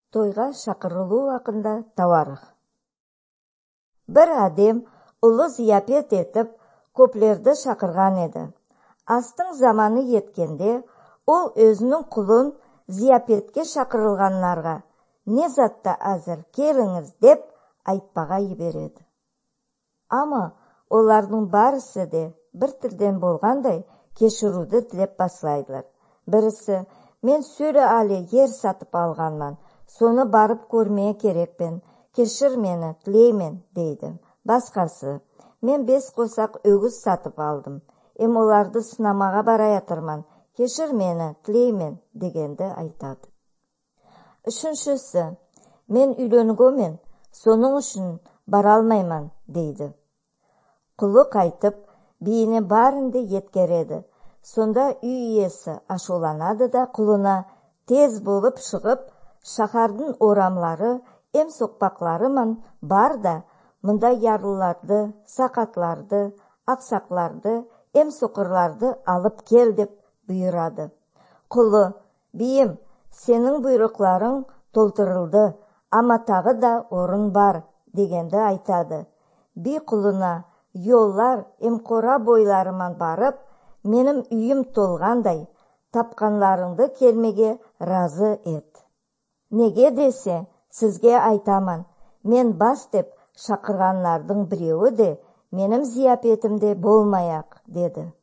Тойға шақырылу ақында таварық. Бір адем ұлы зияпет етіп, көплерді шақырған еді. Астың заманы еткенде, ол өзінің құлын зияпетке шақырылғанларға не затта әзір келіңіз деп айтпаға ебереді. Ама олардың барысы де бір тілден болғандай кешіруді тілеп басылайдылар. Бірісі, мен сөрі алі ер сатып алғанман, соны барып көрмeye керекпен, кешір мені, тілеймен, дейді. Басқасы, мен 5 қосақ өгіз сатып алдым, оларды сынамаға бара жатырман, кешір мені, тілеймен, дегенді айтады. Үшіншісі, мен үйленгөмен, соның үшін бара алмайман, дейді. Құлы қайтып, бейіне барынды еткереді. Сонда үй иесі ашуланады да құлына тез болып шығып, шаһардың орамлары, соқпақларыман бар да, мұнда ярлыларды, сақатларды, ақсақларды, соқырларды алып кел деп бұйырады. Құлы, бейім, сенің бұйрықларың толтырылды, ама тағы да орын бар, дегенді айтады. Би құлына, yollar қора бойларыман барып, менің үйім толғандай, тапқанларыңды келмеге разы ет. Неге десе, сізге айтаман, мен бас деп шақырғанлардың біреуі де менің зияпетімде болмаяқ, деді.